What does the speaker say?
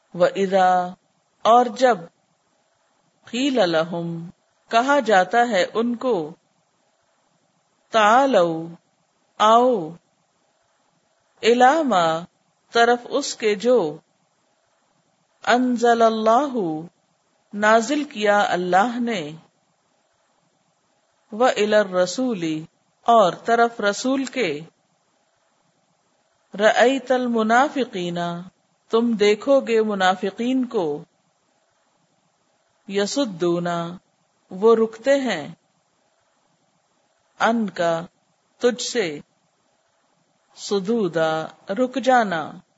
व इदा, और जब क़ील लहुम, कहा जाता है उनको, तालौ, आओ, इला मा, तरफ उसके जो, अंज़लल्लाहु, नाजिल किया अल्लाह ने, व इलर रसूली, और तरफ रसूल के, रअयतल मुनाफिकीना, तुम देखोगे मुनाफिकीन को, यसुद्दूना, वो रुकते हैं, अनका, तुझसे, सुदूदा, रुक जाना।